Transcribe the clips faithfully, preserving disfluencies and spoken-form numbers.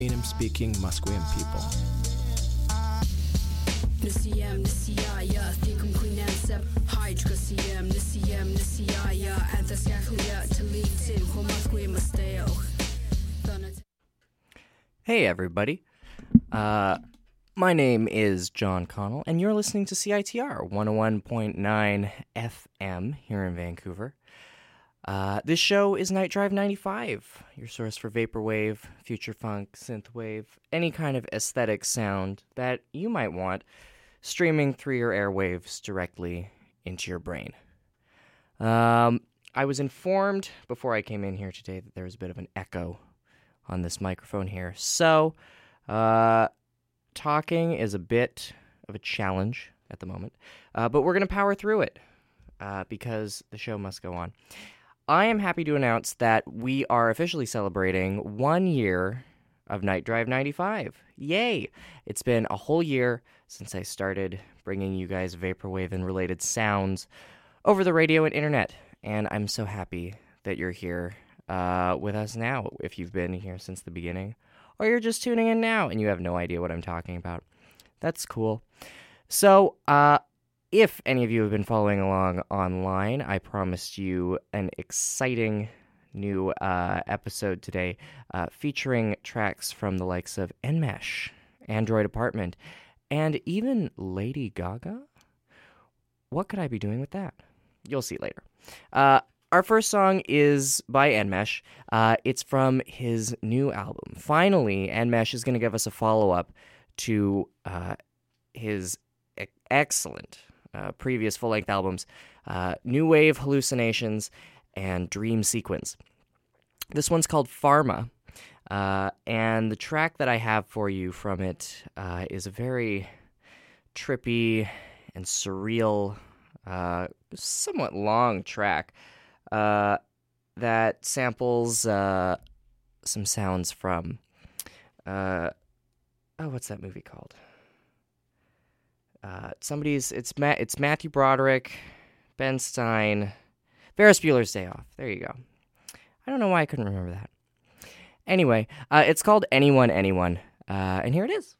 speaking Musqueam people. Hey everybody, uh, my name is John Connell, and you're listening to C I T R one oh one point nine F M here in Vancouver. Uh, this show is Night Drive ninety-five, your source for vaporwave, future funk, synthwave, any kind of aesthetic sound that you might want, streaming through your airwaves directly into your brain. Um, I was informed before I came in here today that there was a bit of an echo on this microphone here, so uh, talking is a bit of a challenge at the moment, uh, but we're going to power through it uh, because the show must go on. I am happy to announce that we are officially celebrating one year of Night Drive ninety-five. Yay! It's been a whole year since I started bringing you guys vaporwave and related sounds over the radio and internet, and I'm so happy that you're here uh, with us now, if you've been here since the beginning, or you're just tuning in now and you have no idea what I'm talking about. That's cool. So, uh, if any of you have been following along online, I promised you an exciting new uh, episode today uh, featuring tracks from the likes of Enmesh, Android Apartment, and even Lady Gaga. What could I be doing with that? You'll see later. Uh, our first song is by Enmesh. Uh, it's from his new album. Finally, Enmesh is going to give us a follow-up to uh, his e- excellent Uh, previous full-length albums, uh, New Wave Hallucinations and Dream Sequence. This one's called Pharma, uh, and the track that I have for you from it uh, is a very trippy and surreal, uh, somewhat long track uh, that samples uh, some sounds from, uh, oh, what's that movie called? Uh, somebody's, it's Matt, it's Matthew Broderick, Ben Stein, Ferris Bueller's Day Off. There you go. I don't know why I couldn't remember that. Anyway, uh, it's called Anyone, Anyone, uh, and here it is.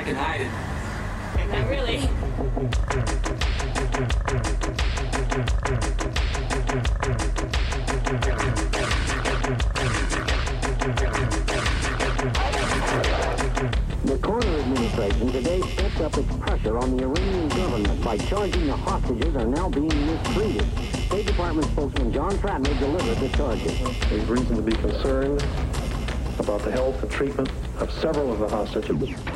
back and hide it. Not really. The Carter administration today stepped up its pressure on the Iranian government by charging the hostages are now being mistreated. State Department spokesman John Tratner delivered the charges. There's reason to be concerned about the health and treatment of several of the hostages.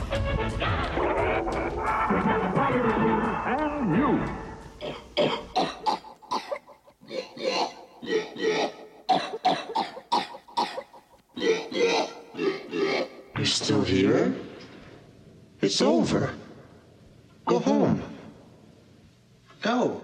And you. You're still here? It's over. Go home. Go.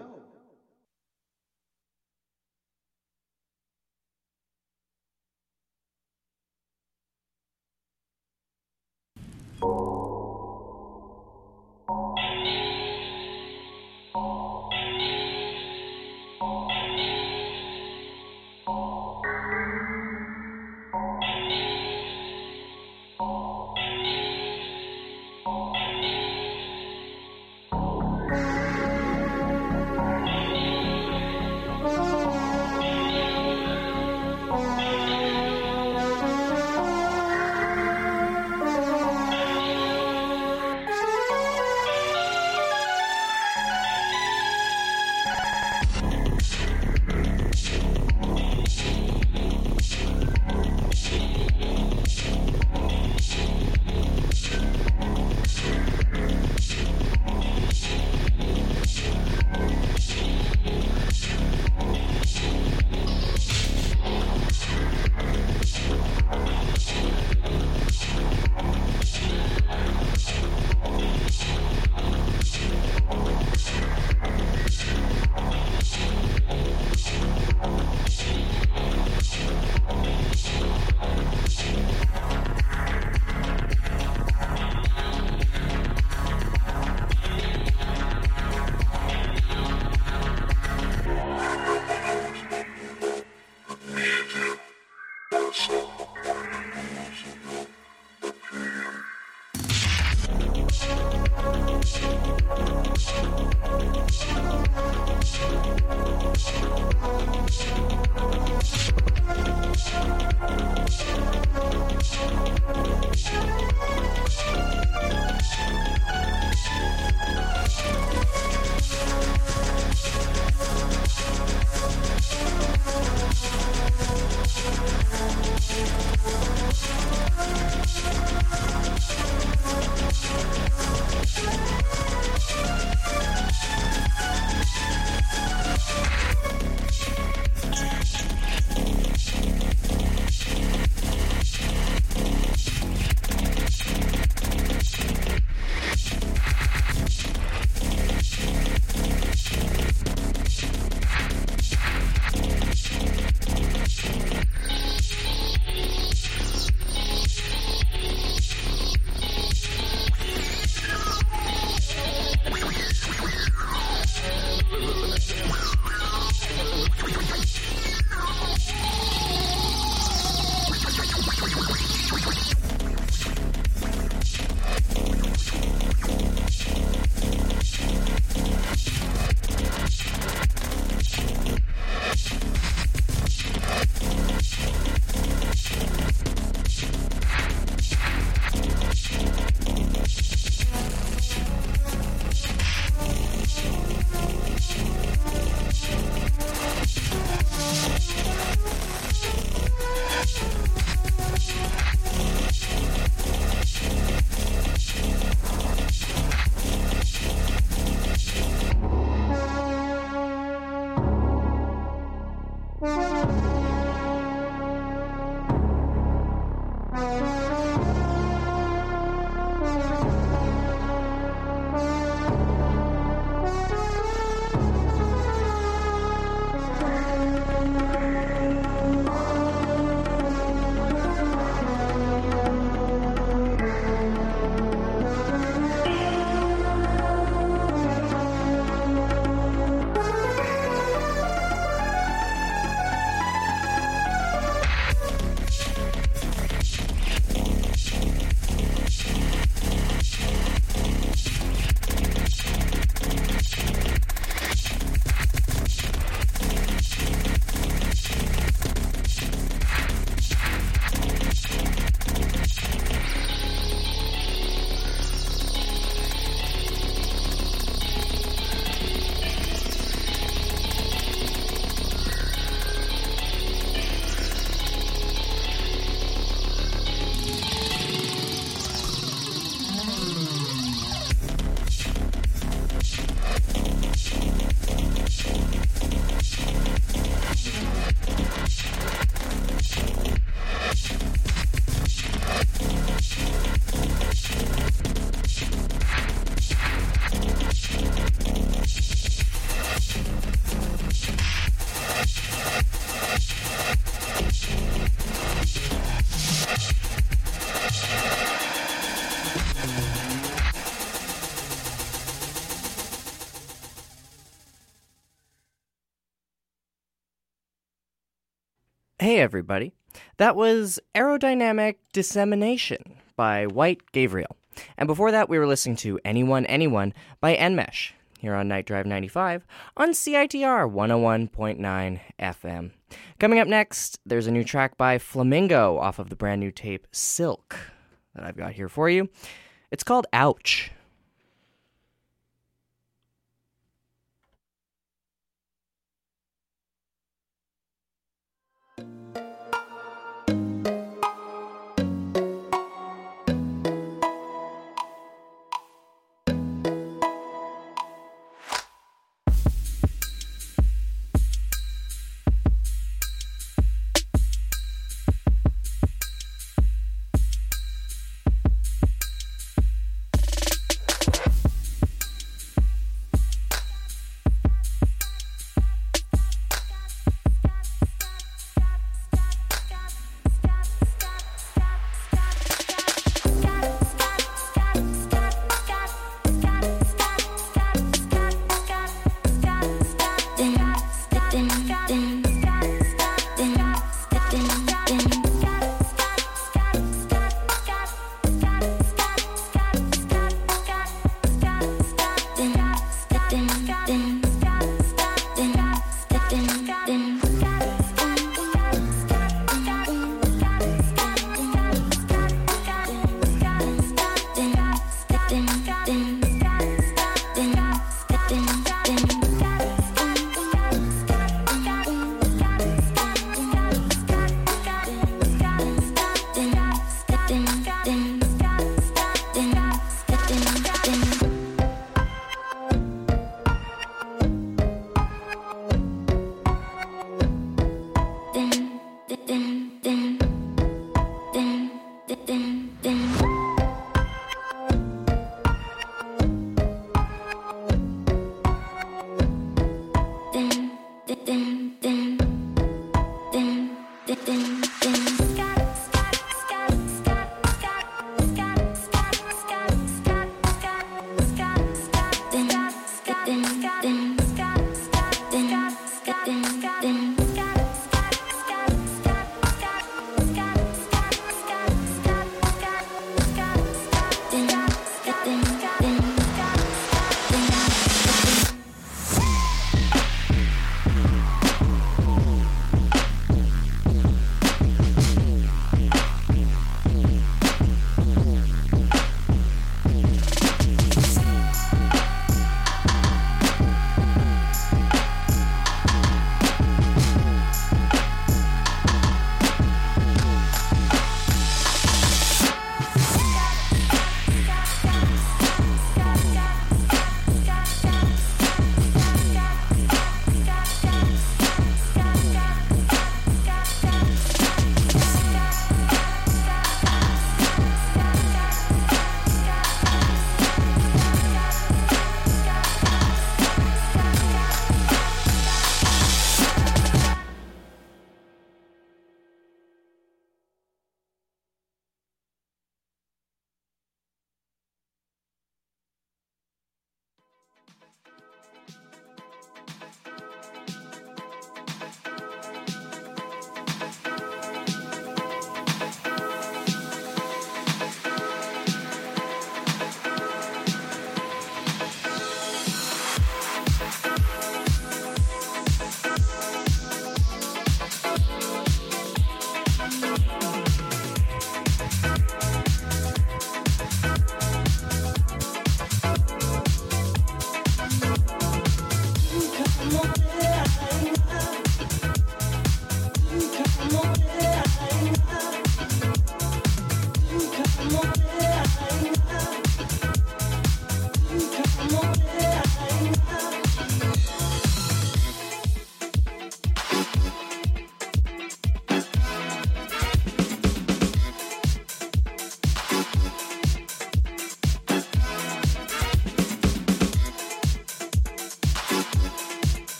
Hey everybody, that was Aerodynamic Dissemination by White Gabriel. And before that we were listening to Anyone Anyone by Enmesh here on Night Drive ninety-five on C I T R one oh one point nine F M. Coming up next, there's a new track by Flamingo off of the brand new tape Silk that I've got here for you. It's called Ouch.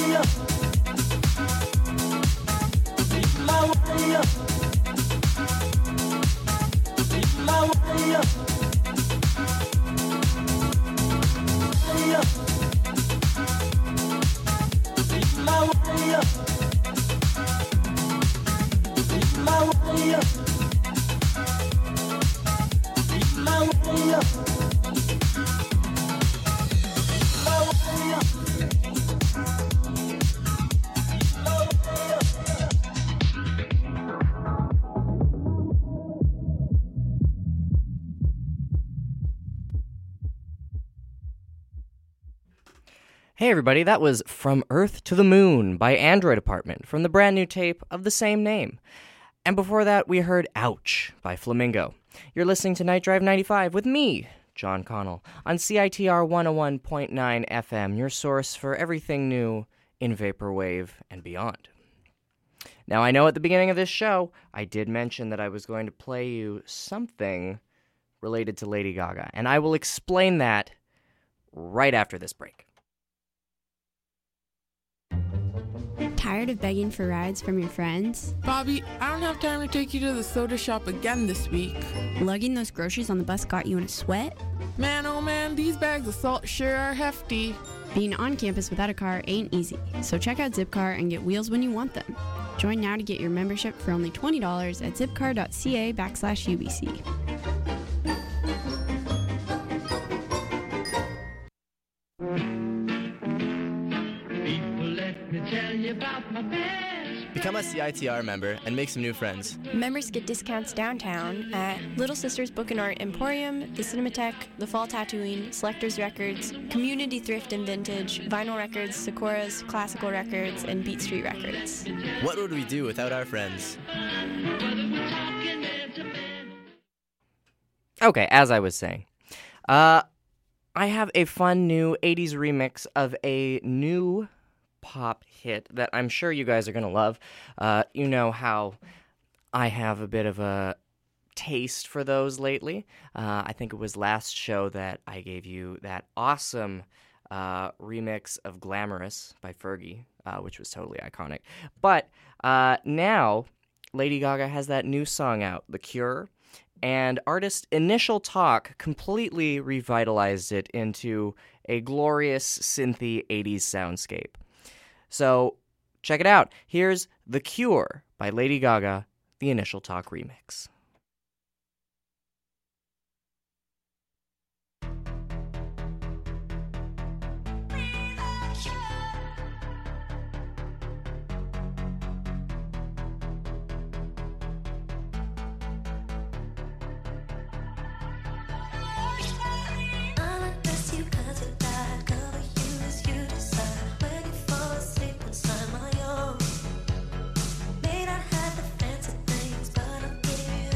Hey everybody, that was From Earth to the Moon by Android Apartment from the brand new tape of the same name. And before that, we heard Ouch by Flamingo. You're listening to Night Drive ninety-five with me, John Connell, on C I T R one oh one point nine F M, your source for everything new in Vaporwave and beyond. Now, I know at the beginning of this show, I did mention that I was going to play you something related to Lady Gaga, and I will explain that right after this break. Tired of begging for rides from your friends? Bobby, I don't have time to take you to the soda shop again this week. Lugging those groceries on the bus got you in a sweat? Man, oh man, these bags of salt sure are hefty. Being on campus without a car ain't easy, so check out Zipcar and get wheels when you want them. Join now to get your membership for only twenty dollars at zipcar.ca backslash UBC. Become a C I T R member and make some new friends. Members get discounts downtown at Little Sisters Book and Art Emporium, the Cinematheque, the Fall Tattooing, Selectors Records, Community Thrift and Vintage, Vinyl Records, Sakura's Classical Records, and Beat Street Records. What would we do without our friends? Okay, as I was saying, uh, I have a fun new eighties remix of a new pop hit that I'm sure you guys are going to love. Uh, you know how I have a bit of a taste for those lately. Uh, I think it was last show that I gave you that awesome uh, remix of Glamorous by Fergie, uh, which was totally iconic. But uh, now Lady Gaga has that new song out, The Cure, and artist Initial Talk completely revitalized it into a glorious synthy eighties soundscape. So, check it out. Here's The Cure by Lady Gaga, the Initial Talk remix. May not have the fancy things, but I'll give you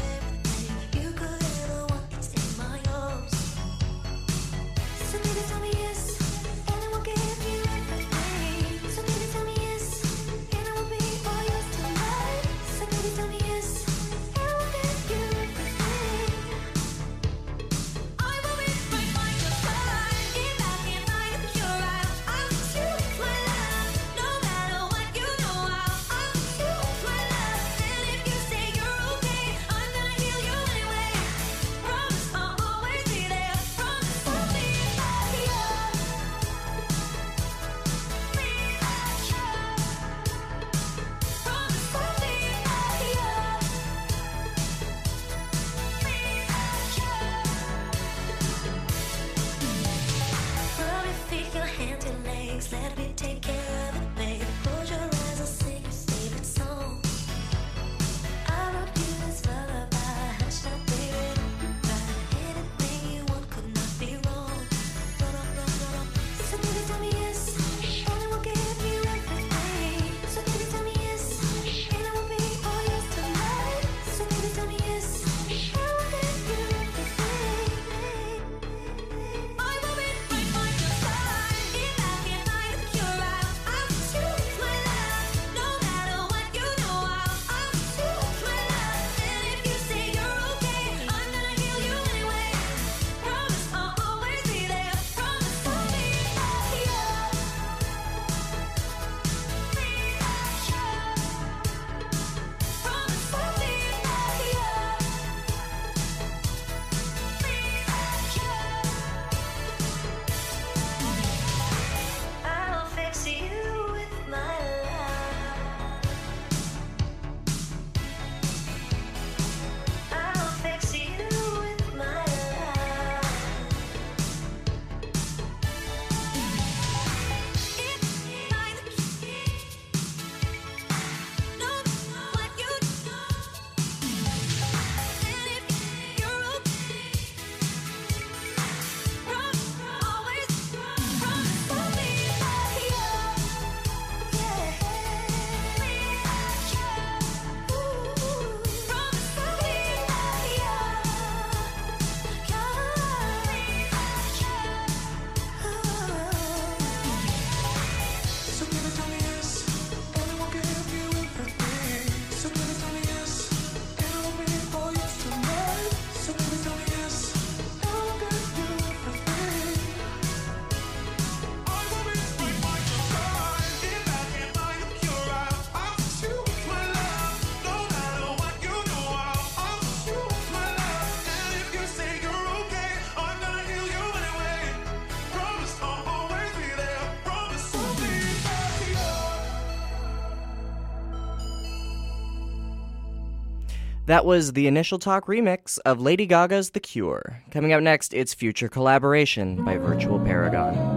That was the Initial Talk remix of Lady Gaga's The Cure. Coming up next, it's Future Collaboration by Virtual Paragon.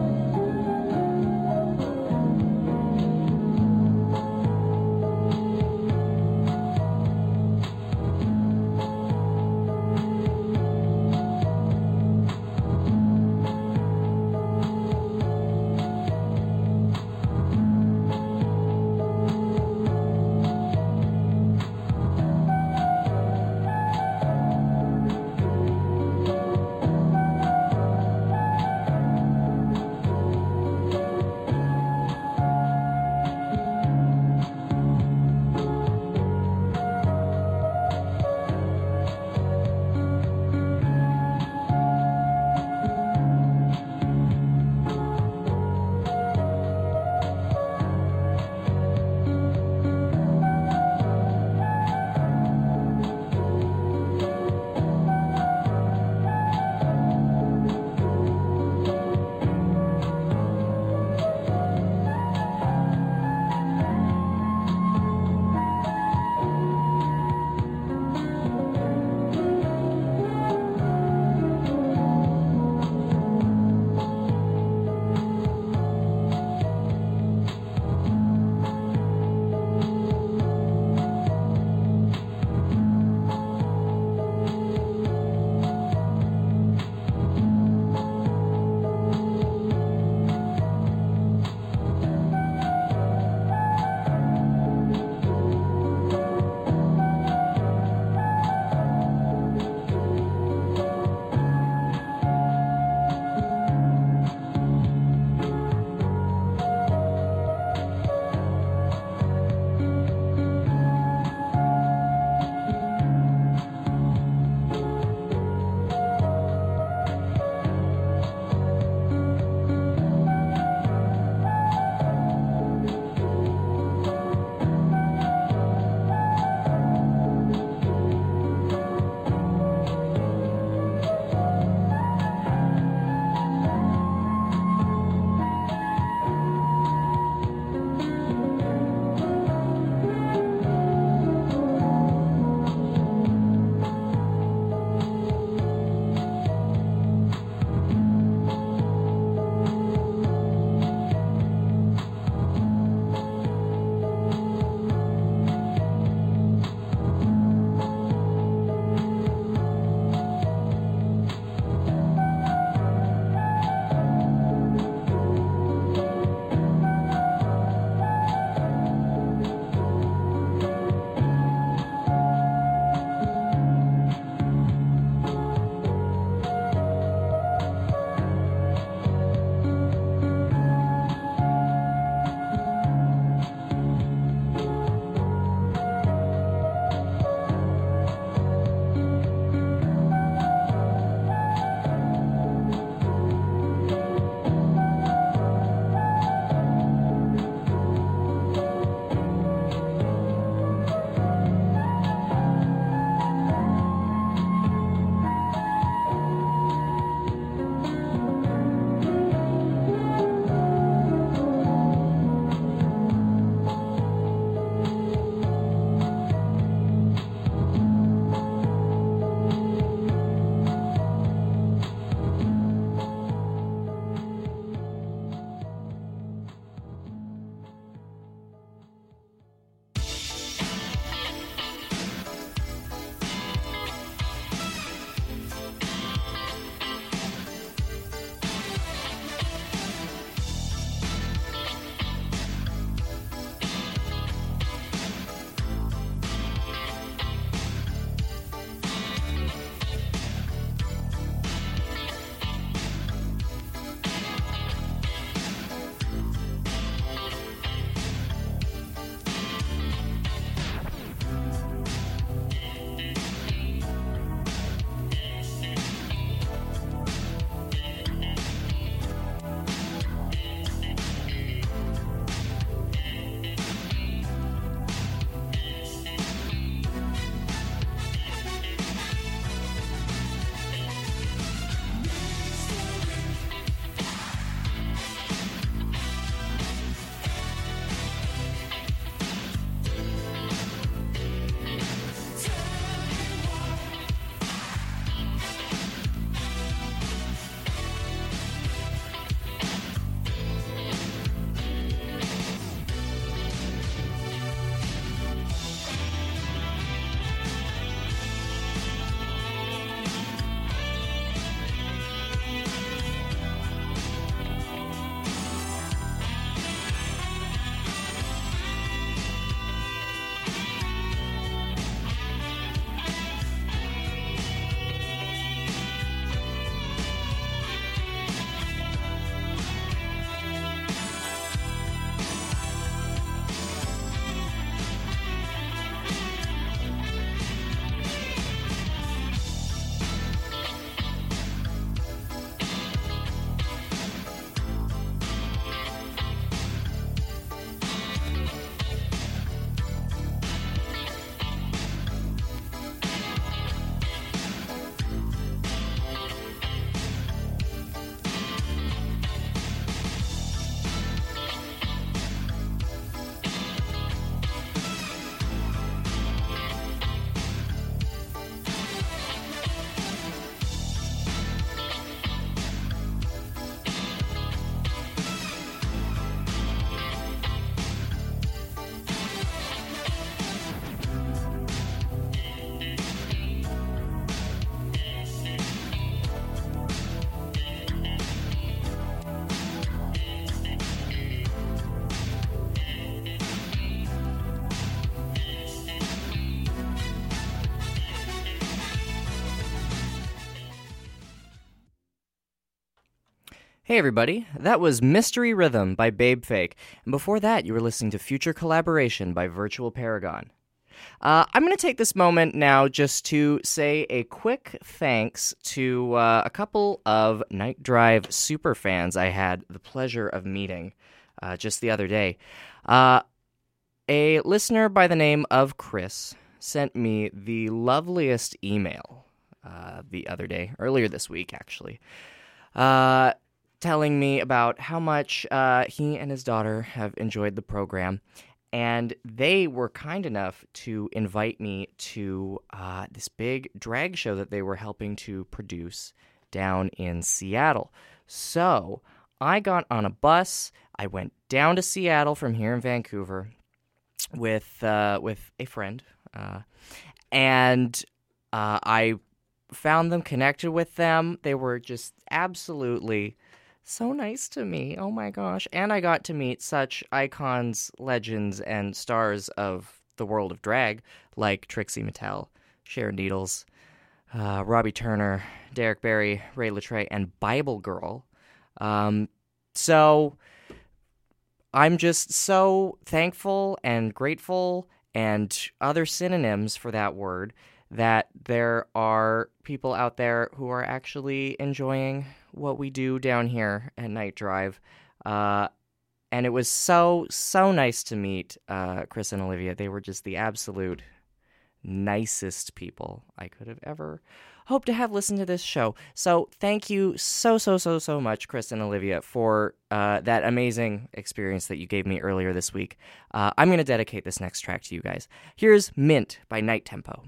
Hey everybody, that was Mystery Rhythm by Babe Fake, and before that you were listening to Future Collaboration by Virtual Paragon. Uh, I'm going to take this moment now just to say a quick thanks to uh, a couple of Night Drive superfans I had the pleasure of meeting uh, just the other day. Uh, a listener by the name of Chris sent me the loveliest email uh, the other day, earlier this week actually, uh, telling me about how much uh, he and his daughter have enjoyed the program. And they were kind enough to invite me to uh, this big drag show that they were helping to produce down in Seattle. So I got on a bus. I went down to Seattle from here in Vancouver with uh, with a friend, uh, and uh, I found them, connected with them. They were just absolutely so nice to me. Oh my gosh. And I got to meet such icons, legends, and stars of the world of drag like Trixie Mattel, Sharon Needles, uh, Robbie Turner, Derek Barry, Ray Latre, and Bible Girl. Um, so I'm just so thankful and grateful and other synonyms for that word that there are people out there who are actually enjoying what we do down here at Night Drive. Uh, and it was so, so nice to meet uh, Chris and Olivia. They were just the absolute nicest people I could have ever hoped to have listened to this show. So thank you so, so, so, so much, Chris and Olivia, for uh, that amazing experience that you gave me earlier this week. Uh, I'm going to dedicate this next track to you guys. Here's Mint by Night Tempo.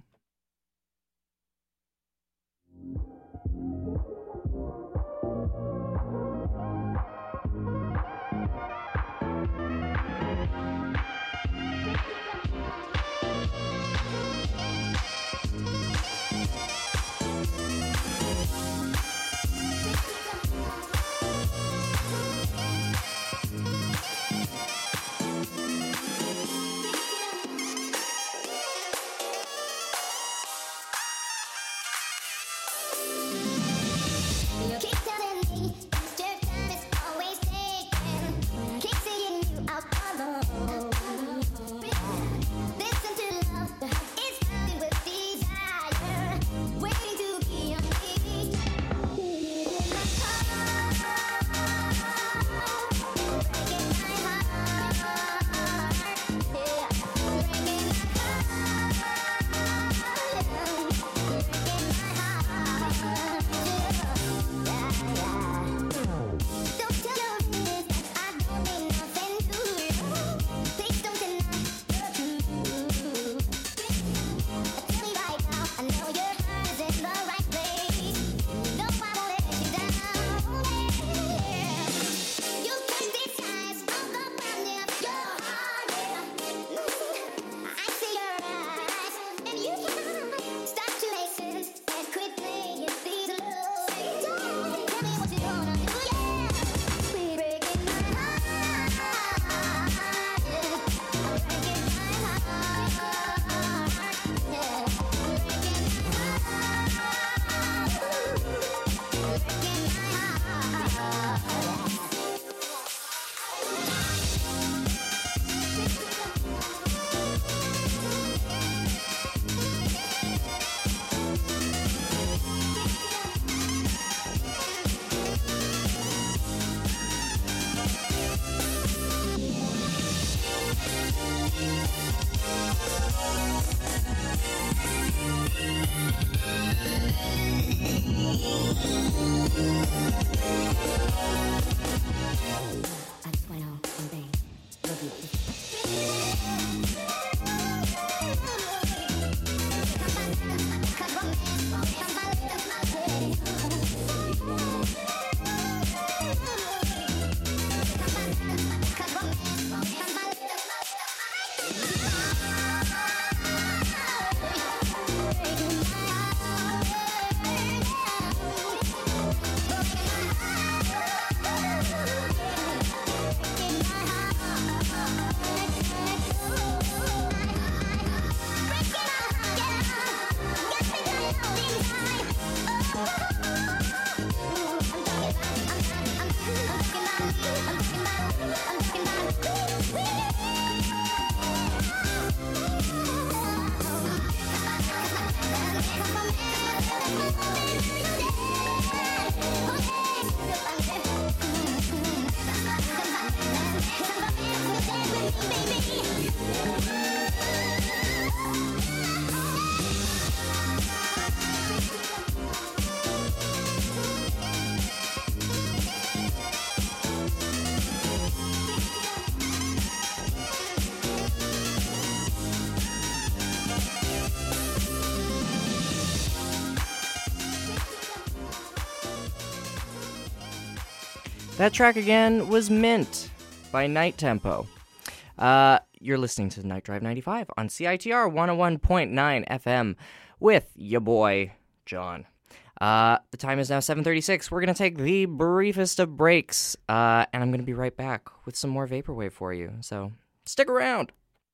That track again was Mint by Night Tempo. Uh, you're listening to Night Drive ninety-five on C I T R one oh one point nine F M with your boy, John. Uh, the time is now seven thirty-six. We're going to take the briefest of breaks, uh, and I'm going to be right back with some more Vaporwave for you. So stick around.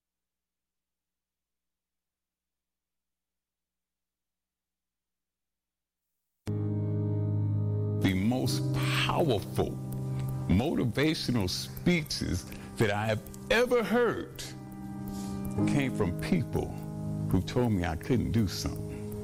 The most powerful motivational speeches that I have ever heard came from people who told me I couldn't do something.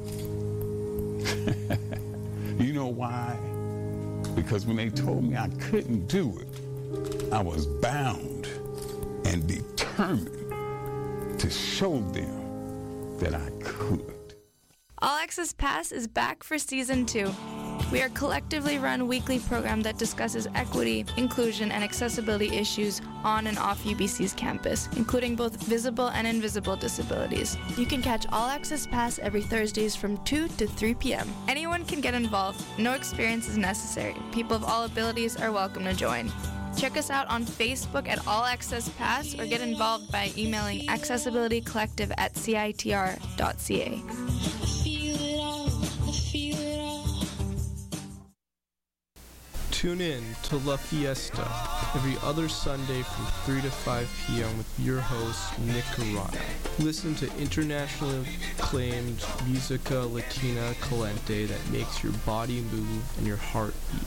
You know why? Because when they told me I couldn't do it, I was bound and determined to show them that I could. All Access Pass is back for season two. We are a collectively run weekly program that discusses equity, inclusion, and accessibility issues on and off U B C's campus, including both visible and invisible disabilities. You can catch All Access Pass every Thursdays from two to three p.m. Anyone can get involved. No experience is necessary. People of all abilities are welcome to join. Check us out on Facebook at All Access Pass or get involved by emailing accessibilitycollective at C I T R dot C A. Tune in to La Fiesta every other Sunday from three to five p.m. with your host, Nick Carano. Listen to internationally acclaimed Musica Latina Calente that makes your body move and your heart beat.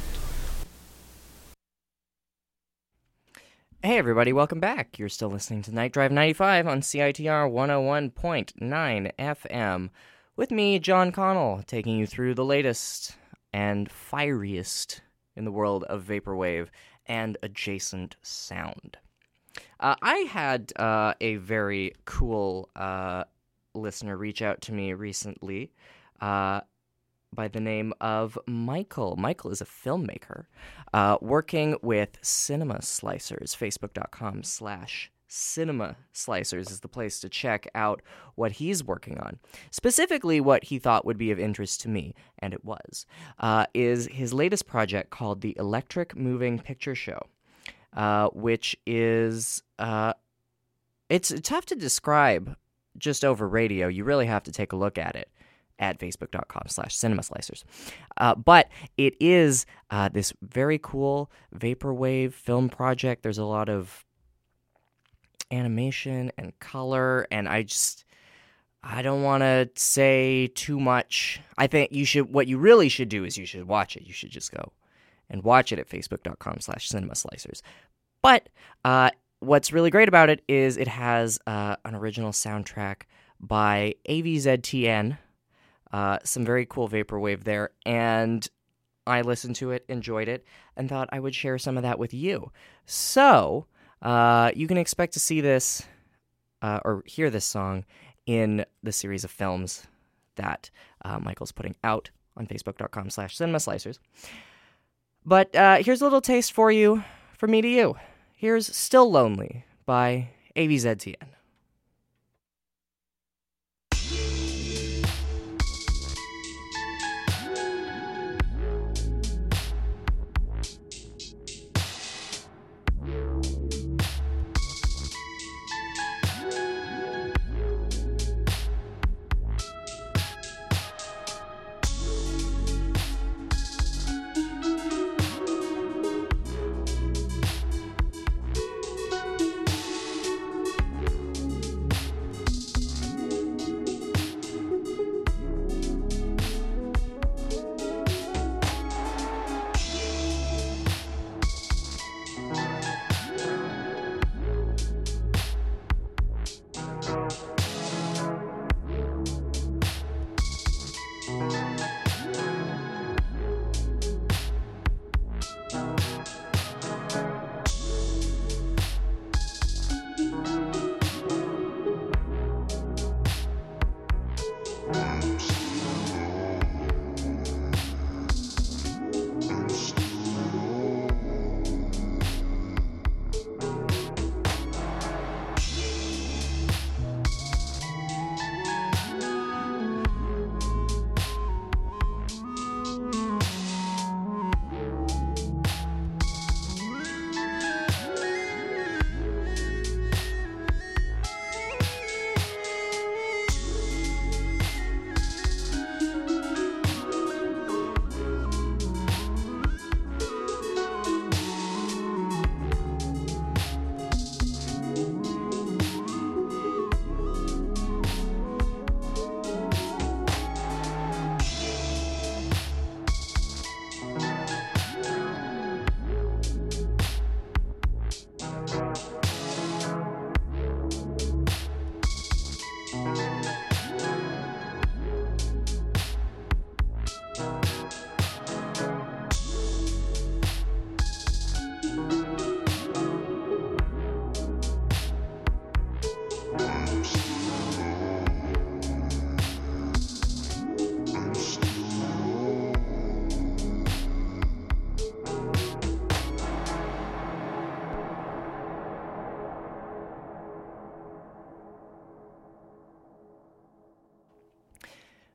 Hey everybody, welcome back. You're still listening to Night Drive ninety-five on C I T R one oh one point nine F M with me, John Connell, taking you through the latest and fieriest in the world of vaporwave and adjacent sound. Uh, I had uh, a very cool uh, listener reach out to me recently uh, by the name of Michael. Michael is a filmmaker uh, working with Cinema Slicers. Facebook.com slash Cinema Slicers is the place to check out what he's working on. Specifically, what he thought would be of interest to me, and it was, uh, is his latest project called the Electric Moving Picture Show, uh, which is, uh, it's tough to describe just over radio. You really have to take a look at it at facebook.com slash cinema slicers. Uh, but it is uh, this very cool vaporwave film project. There's a lot of animation and color, and I just I don't want to say too much. I think you should what you really should do is you should watch it. You should just go and watch it at facebook.com slash cinema slicers. But uh, what's really great about it is it has uh, an original soundtrack by A V Z T N, uh, some very cool vaporwave there, and I listened to it, enjoyed it, and thought I would share some of that with you. So Uh, you can expect to see this uh, or hear this song in the series of films that uh, Michael's putting out on facebook.com slash cinema slicers. But uh, here's a little taste for you, from me to you. Here's Still Lonely by A V Z T N.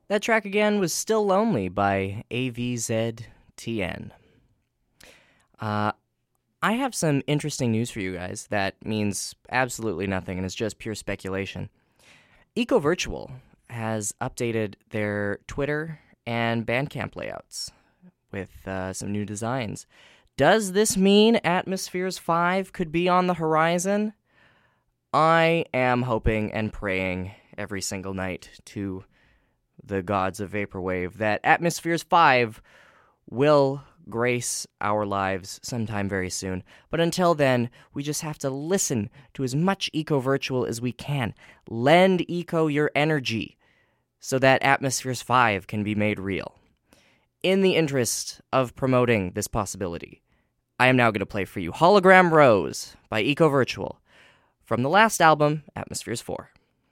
That track again was Still Lonely by A V Z T N. Uh, I have some interesting news for you guys that means absolutely nothing and is just pure speculation. EcoVirtual has updated their Twitter and Bandcamp layouts with uh, some new designs. Does this mean Atmospheres five could be on the horizon? I am hoping and praying every single night to the gods of Vaporwave that Atmospheres five will grace our lives sometime very soon. But until then, we just have to listen to as much EcoVirtual as we can. Lend Eco your energy so that Atmospheres five can be made real. In the interest of promoting this possibility, I am now going to play for you Hologram Rose by EcoVirtual from the last album, Atmospheres four.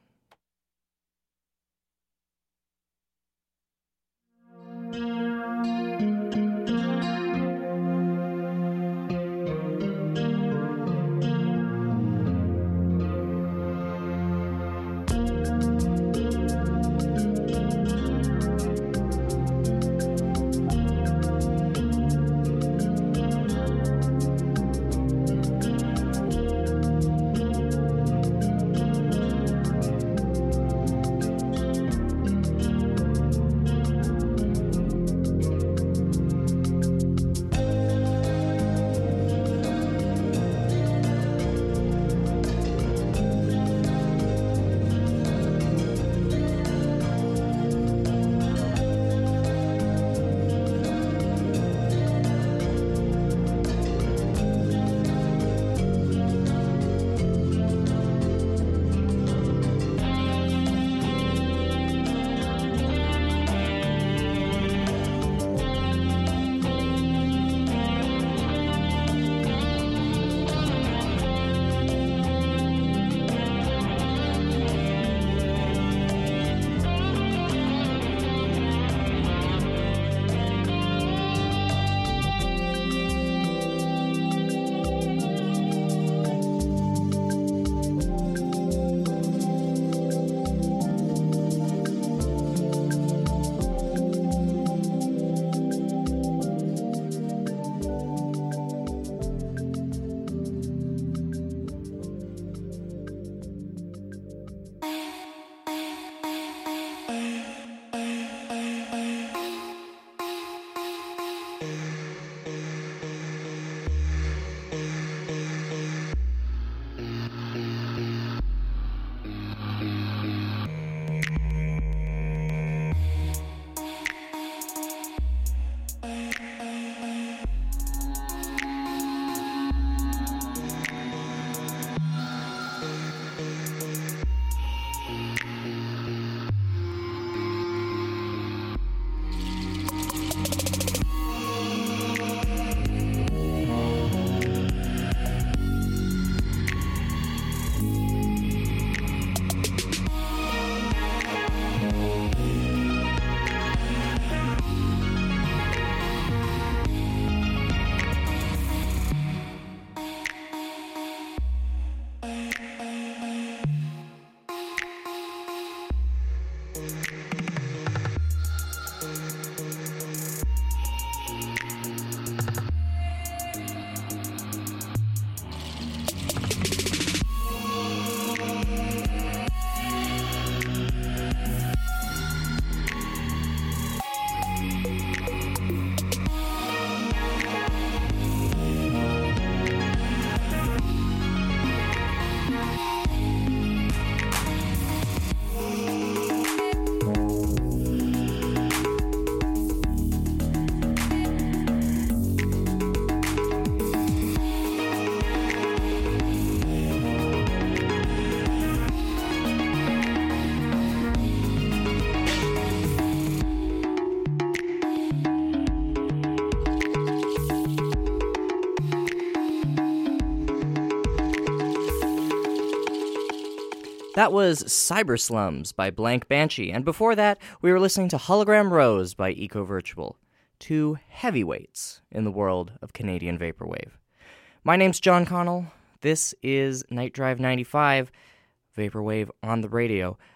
That was Cyber Slums by Blank Banshee, and before that, we were listening to Hologram Rose by EcoVirtual, two heavyweights in the world of Canadian Vaporwave. My name's John Connell. This is Night Drive ninety-five, Vaporwave on the radio.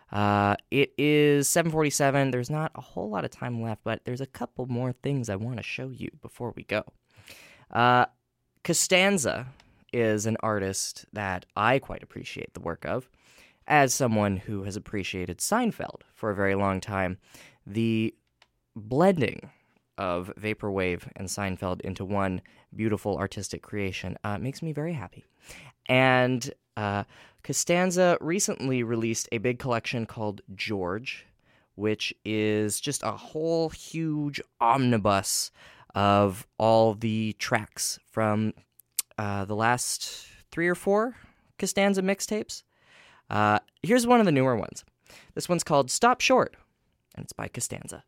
Uh, it is seven forty-seven. There's not a whole lot of time left, but there's a couple more things I want to show you before we go. Uh, Costanza is an artist that I quite appreciate the work of. As someone who has appreciated Seinfeld for a very long time, the blending of Vaporwave and Seinfeld into one beautiful artistic creation uh, makes me very happy. And uh, Costanza recently released a big collection called George, which is just a whole huge omnibus of all the tracks from uh, the last three or four Costanza mixtapes. Uh, here's one of the newer ones. This one's called Stop Short, and it's by Costanza.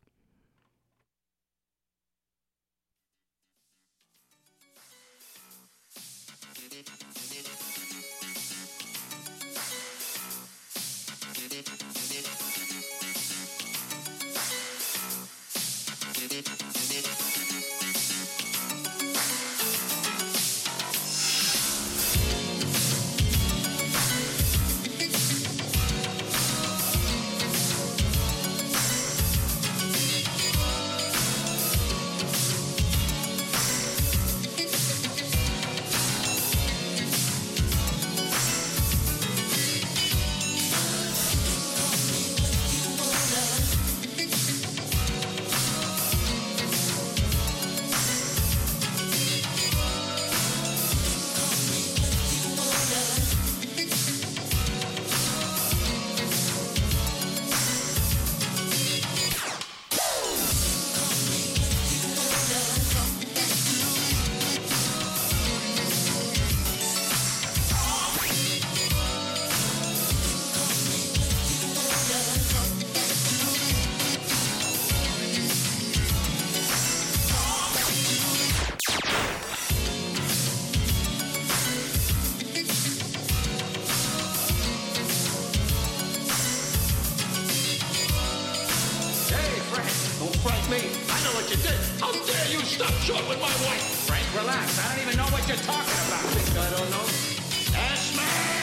me. I know what you did. How dare you stop short with my wife? Frank, relax. I don't even know what you're talking about. Think I don't know? Ashman!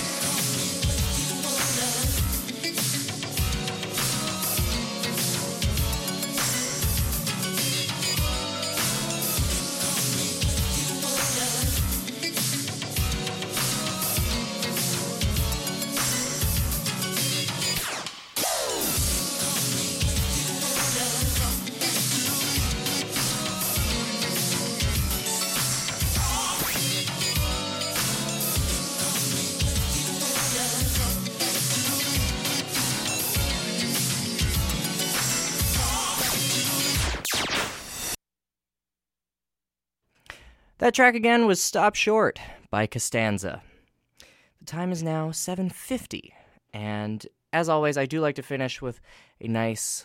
That track again was Stop Short by Costanza. The time is now seven fifty, and as always, I do like to finish with a nice,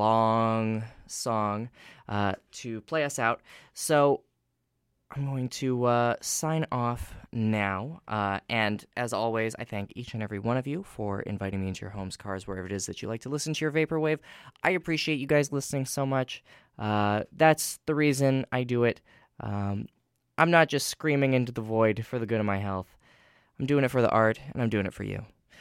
long song uh, to play us out. So I'm going to uh, sign off now, uh, and as always, I thank each and every one of you for inviting me into your homes, cars, wherever it is that you like to listen to your Vaporwave. I appreciate you guys listening so much. Uh, that's the reason I do it. Um, I'm not just screaming into the void for the good of my health. I'm doing it for the art, and I'm doing it for you.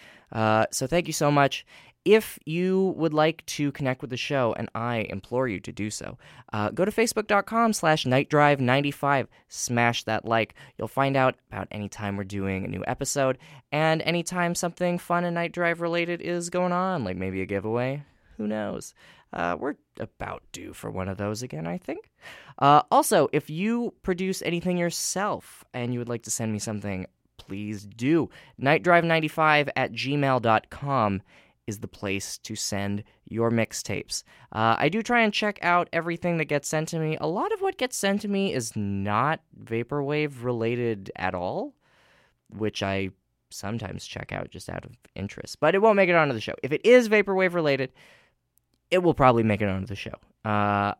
Uh, so thank you so much. If you would like to connect with the show, and I implore you to do so, uh, go to facebook.com slash nightdrive95. Smash that like. You'll find out about any time we're doing a new episode, and anytime something fun and Night Drive related is going on, like maybe a giveaway. Who knows? Uh, we're about due for one of those again, I think. Uh, also, if you produce anything yourself and you would like to send me something, please do. nightdrive ninety-five at gmail dot com is the place to send your mixtapes. Uh, I do try and check out everything that gets sent to me. A lot of what gets sent to me is not Vaporwave related at all, which I sometimes check out just out of interest. But it won't make it onto the show. If it is Vaporwave related, it will probably make it onto the show. Uh,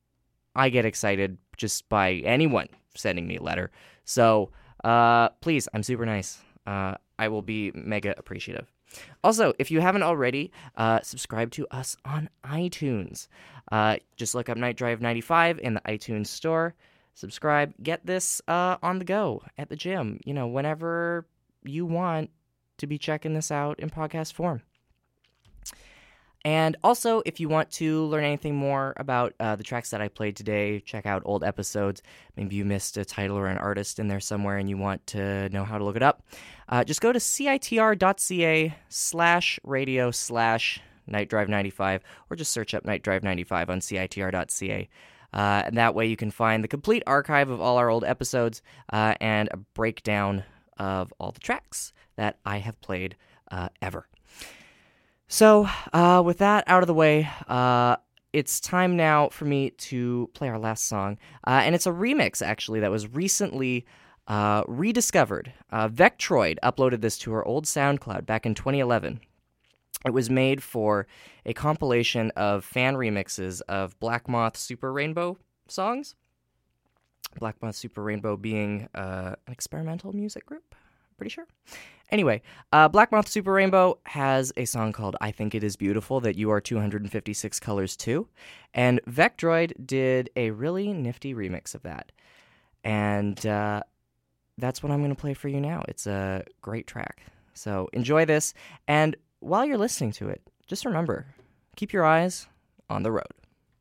I get excited just by anyone sending me a letter. So, uh, please, I'm super nice. Uh, I will be mega appreciative. Also, if you haven't already, uh, subscribe to us on iTunes. Uh, just look up Night Drive ninety-five in the iTunes store. Subscribe. Get this uh, on the go at the gym. You know, whenever you want to be checking this out in podcast form. And also, if you want to learn anything more about uh, the tracks that I played today, check out old episodes. Maybe you missed a title or an artist in there somewhere and you want to know how to look it up. Uh, just go to citr.ca slash radio slash Night Drive ninety-five, or just search up Night Drive ninety-five on citr.ca. Uh, and that way you can find the complete archive of all our old episodes uh, and a breakdown of all the tracks that I have played uh, ever. So, uh, with that out of the way, uh, it's time now for me to play our last song. Uh, and it's a remix, actually, that was recently uh, rediscovered. Uh, Vectroid uploaded this to her old SoundCloud back in twenty eleven. It was made for a compilation of fan remixes of Black Moth Super Rainbow songs. Black Moth Super Rainbow being uh, an experimental music group, pretty sure. Anyway, uh, Black Moth Super Rainbow has a song called I Think It Is Beautiful that you are two hundred fifty-six colors to, and Vectroid did a really nifty remix of that. And uh, that's what I'm going to play for you now. It's a great track. So enjoy this, and while you're listening to it, just remember, keep your eyes on the road.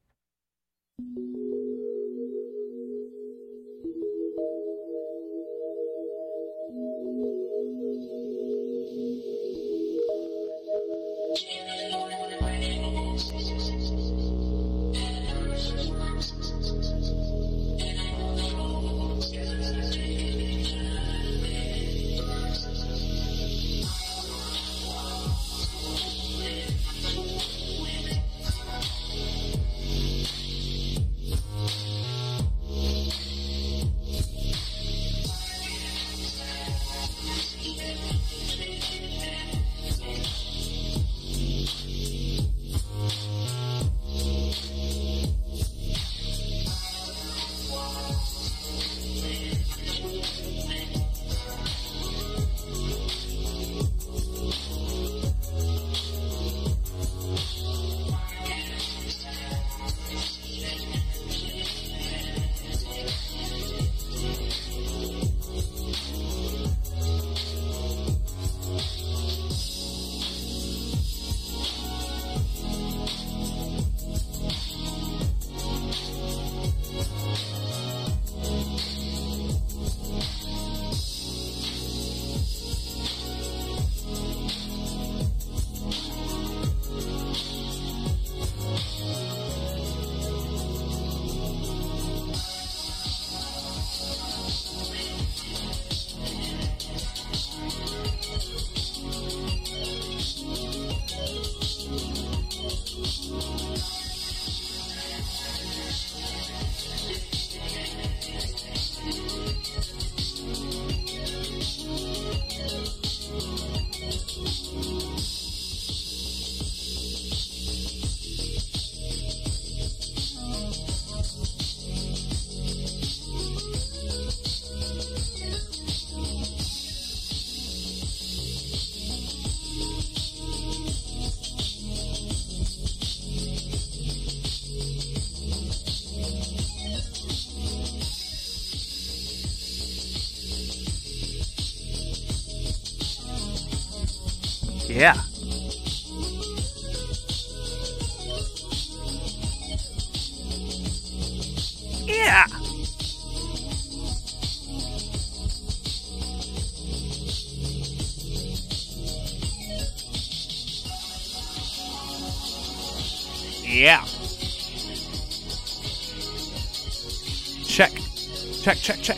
Yeah. Yeah. Yeah. Check. Check, check, check.